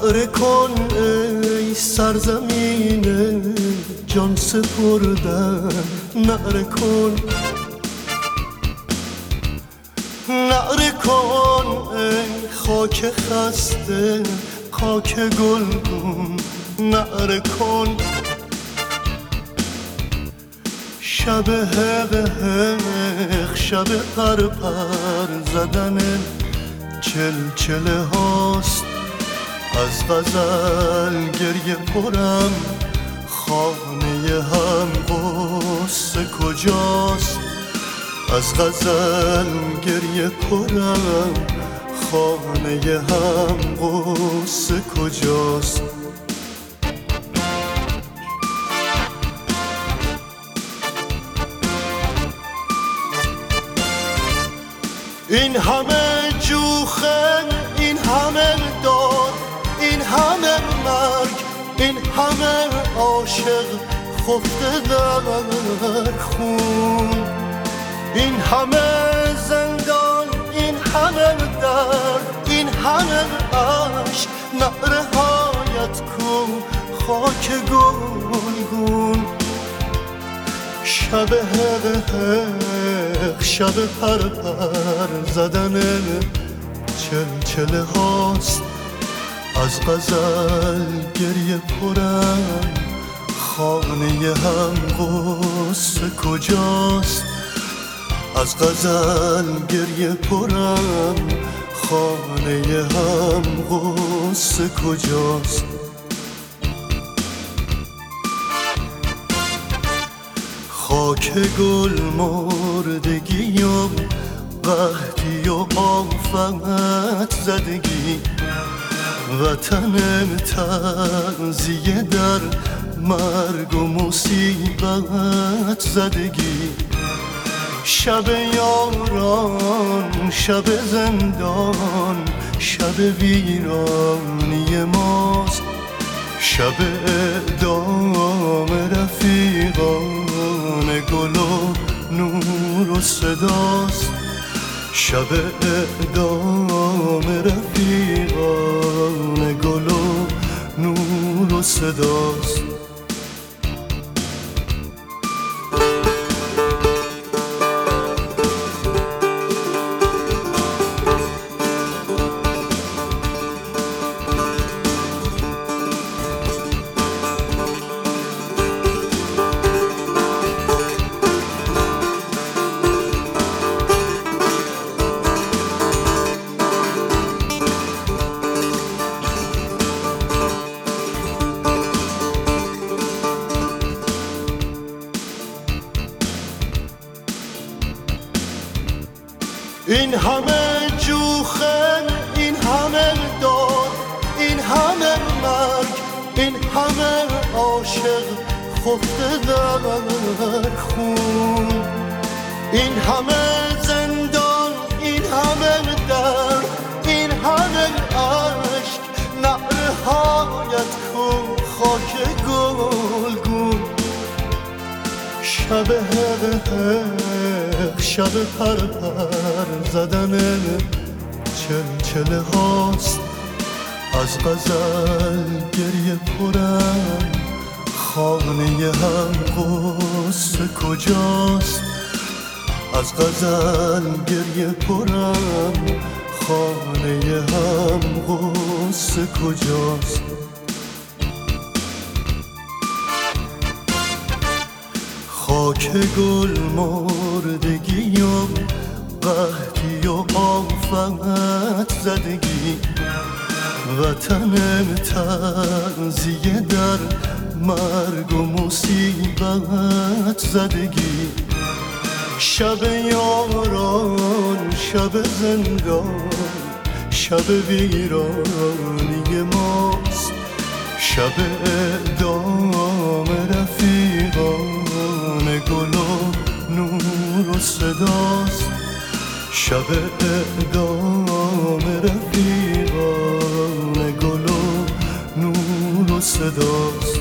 نعره کن ای سرزمین جان سپردن، نعره کن، نعره کن ای خاک خسته خاک گلگون، نعره کن. شب حق حق شب پرپر زدن چلچله هاست، از غزل گریه پرم خانه هم غصه کجاست، از غزل گریه پرم خانه هم غصه کجاست. این همه جوخه، این همه داد، این همه مرگ، این همه عاشق خفته در خون، این همه زندان، این همه درد، این همه عشق، نعره هایت کو خاک گلگون. شب حق حق شب پرپر زدن چلچله هاست، از غزل گریه پرم خانه هم غصه کجاست، از غزل گریه پرم خانه هم غصه کجاست. خاک گل مردگی و قحطی و آفت زدگی، وطن تعزیه در مرگ و مصیبت زدگی، شب یاران شب زندان شب ویرانی ماست، شب اعدام رفیقان گل و نور و صداست، شب اعدام رفیقان گل و نور و صداست. این همه جوخه، این همه داد، این همه مرگ، این همه عاشق خفته در خون، این همه زندان، این همه درد، این همه عشق، نعره هایت کو خاک گلگون. شب حق حق شب پرپر زدن چلچله هاست، از غزل گریه پرم خانه هم غصه کجاست، از غزل گریه پرم خانه هم غصه کجاست. خاک گل مردگی و قحطی و آفت زدگی، وطن تعزیه در مرگ و مصیبت زدگی، شب یاران شب زندان شب ویرانی ماست، شب اعدام رفیقان گل و نور و صداست، شب اعدام رفیقان گل و نور و صداست.